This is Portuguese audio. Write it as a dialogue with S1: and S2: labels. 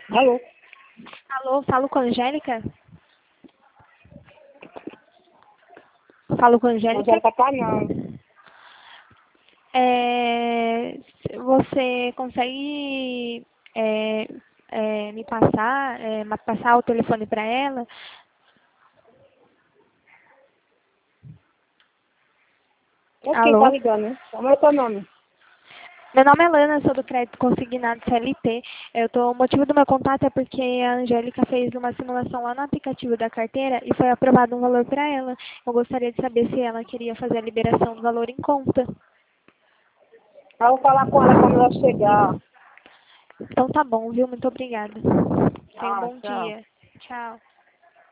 S1: Alô?
S2: Alô, falo com a Angélica? Falo com a Angélica?
S1: Angélica tá não.
S2: Você consegue me passar o telefone para ela?
S1: É quem tá
S2: Alô?
S1: ligando, né? Como é o teu nome?
S2: Meu nome é Lana, sou do crédito consignado CLT. O motivo do meu contato é porque a Angélica fez uma simulação lá no aplicativo da carteira e foi aprovado um valor para ela. Eu gostaria de saber se ela queria fazer a liberação do valor em conta.
S1: Eu vou falar com ela quando ela chegar.
S2: Então tá bom, viu? Muito obrigada. Tenha um
S1: Ah,
S2: bom
S1: tchau.
S2: dia. Tchau.